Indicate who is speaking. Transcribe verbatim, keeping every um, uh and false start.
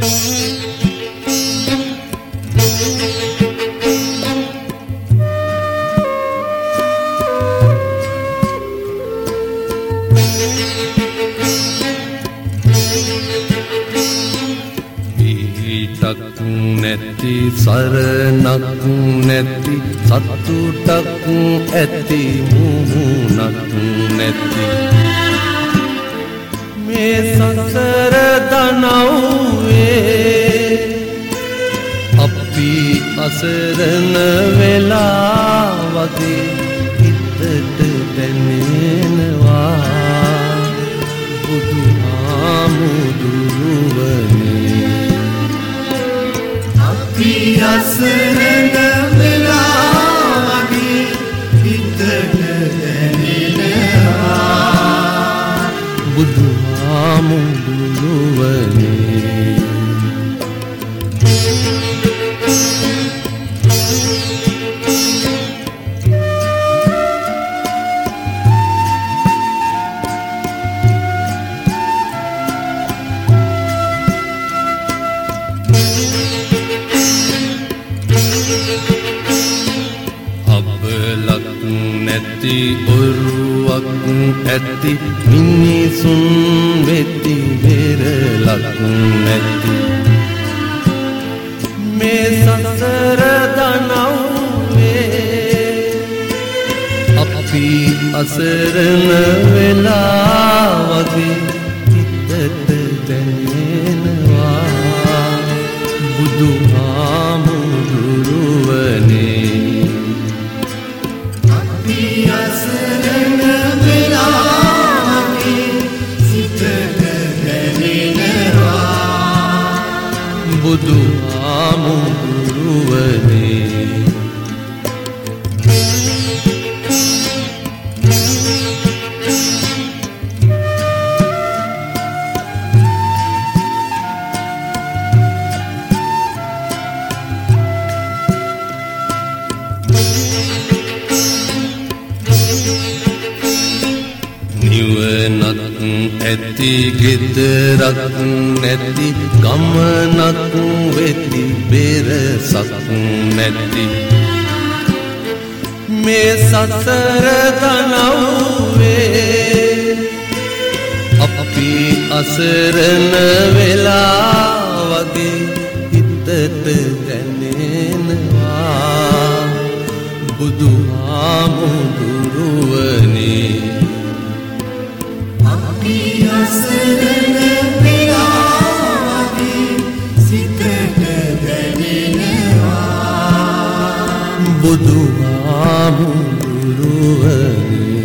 Speaker 1: නැති සරණක් නැති සතුටක් ඇති මුහුණක් නැති මේ සසර දනව්වේ අපි අසරණ වෙලා වගේ හිතට දැනෙනවා බුදුහාමුදුරුවනේ අපි අසරණ වෙලා වගේ හිතට දැනෙනවා බුදුහාමුදුරුවනේ නැති ඔරුවක් ඇති මිනිසුන් වෙති වෙරලක් නැති මේ සසර දනව්වේ අපි අසරණ වෙලා වගේ හිතට දැනෙනවා බුදුහාමුදුරුවනේ අසරණ වෙලා වගේ සිතට දැනෙනවා බුදුහාමුදුරුවනේ නිවනක් ඇති ගෙදරක් නැති ගමනක් වෙති බෙරසක් නැති මේ සසර දනව්වේ අපි අසරණ වෙලා වගේ හිතට දැනෙනවා බුදුහාමුදුරුවනේ අපි අසරණ වෙලා වගේ සිතට දැනෙනවා බුදුහාමුදුරුවනේ